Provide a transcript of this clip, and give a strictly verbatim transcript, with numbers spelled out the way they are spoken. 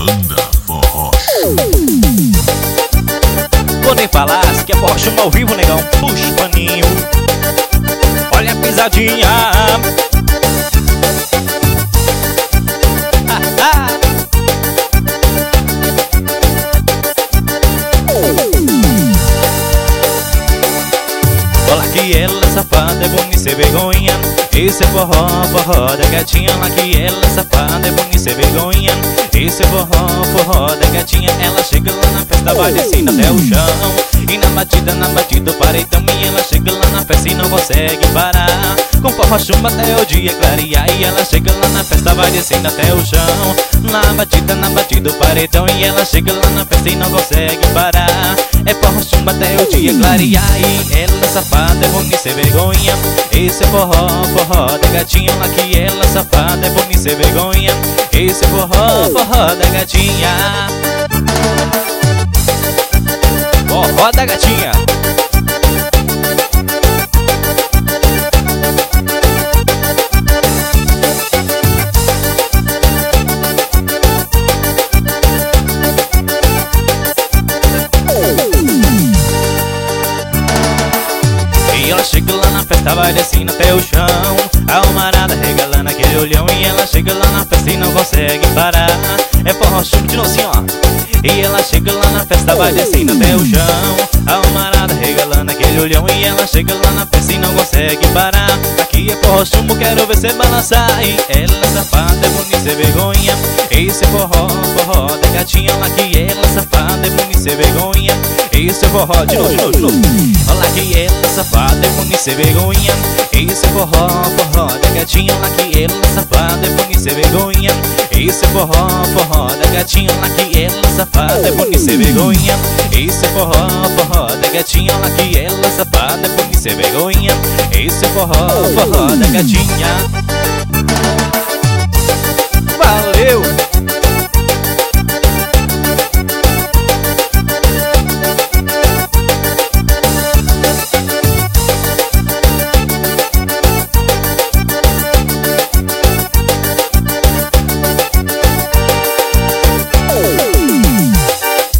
Banda Forró Show. Vou nem falar, se quer forró chama ao vivo, negão. Puxa o paninho, olha a pisadinha. Ah, ah. Olha que ela safada, é bonita sem vergonha. Esse é forró, forró da gatinha. Olha que ela safada, é bonita sem vergonha. Esse é forró, forró da gatinha. Ela chega lá na festa, vai descendo até o chão. E na batida, na batida o paredão. E ela chega lá na festa e não consegue parar. Com forró chumba até o dia clarear. E ela chega lá na festa, vai descendo até o chão. Na batida, na batida o paredão. E ela chega lá na festa e não consegue parar. É forró chumba até o dia clarear. E ela safada, é bonita sem vergonha. Esse é forró, forró da gatinha. Lá que ela safada, é bonita sem vergonha. Esse é forró, forró da gatinha. Forró da gatinha. E ela chega lá na festa, vai descendo até o chão. A almarada regalando aquele olhão. E ela chega lá na festa e não consegue parar. É forró chumbo de novo assim, ó. E ela chega lá na festa, vai descendo até o chão. A almarada regalando aquele olhão. E ela chega lá na festa e não consegue parar. Aqui é forró chumbo, quero ver cê balançar. E ela safada, é bonita sem vergonha. Esse é forró, forró da gatinha. Lá que ela safada, é bonita sem vergonha. Esse é forró, de novo, de novo, de novo. Olha que ela safada, é bonita sem vergonha. Esse é forró, forró da gatinha. Lá que ela safada, é bonita sem vergonha. Esse é forró, forró da gatinha. Lá que ela safada, é bonita sem vergonha. Esse é forró, forró da gatinha. Lá que ela safada, é bonita sem vergonha. Esse é forró, forró da gatinha. Valeu!